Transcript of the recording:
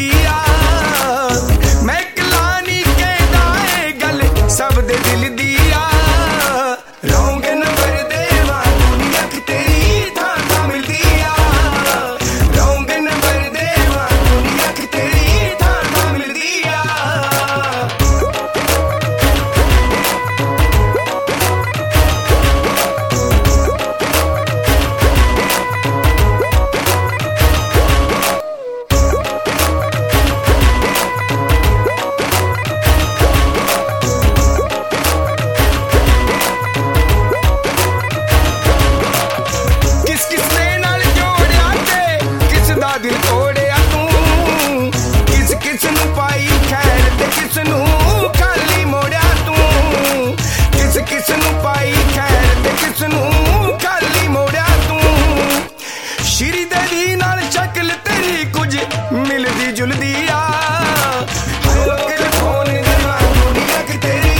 आ मैं कला नहीं कहदा ए गल सब दे दिल दी आ रौंग नंबर देवा दुनिया कि तेरी थां थां मिलदी आ रौंग नंबर देवा दुनिया कि तेरी थां थां मिलदी आ दिल तोड़िया तू किस किस नू पाई खैर ते किस नू खाली मोड़िया तू किस किस नू पाई खैर ते किस नू खाली मोड़िया तू श्री देवी नाल शक्ल तेरी कुछ मिलदी जुलदी आ फोन दुनिया कि तेरी